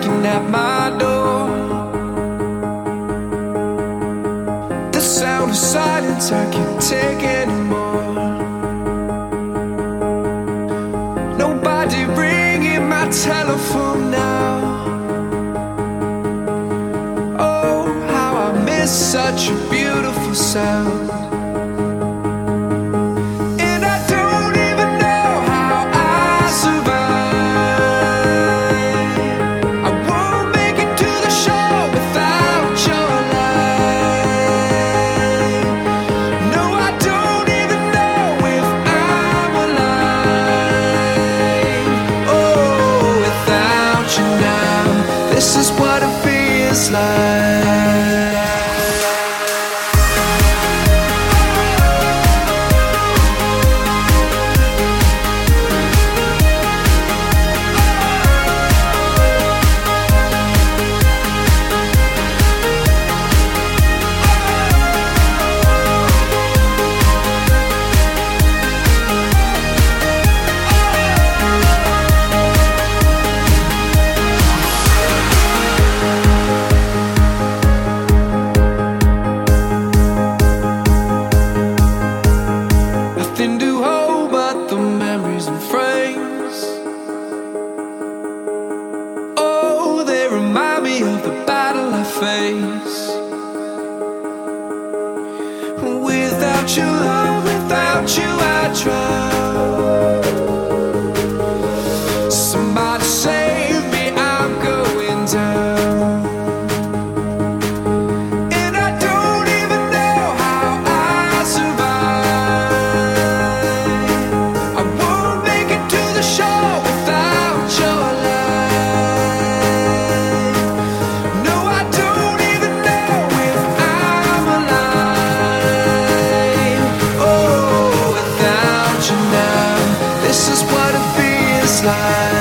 knocking at my door. The sound of silence I can't take anymore. Nobody ringing my telephone now. Oh, how I miss such a beautiful sound. This is what it feels like. Nothing to hold but the memories and frames. Oh, they remind me of the battle I face. Without your love, without you I drown. Somebody save me, I'm going down. And I don't even know how I survive. I won't make it to the shore without your light. No, I don't even know if I'm alive. Oh, without you now, this is what it feels like.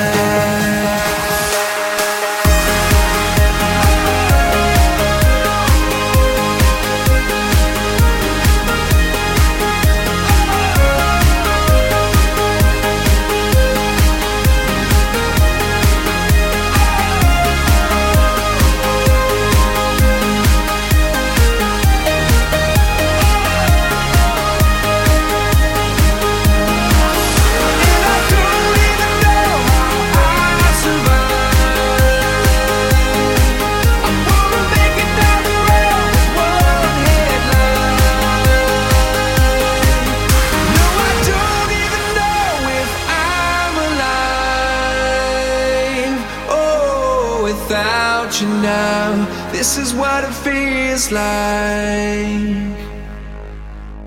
Without you now, this is what it feels like.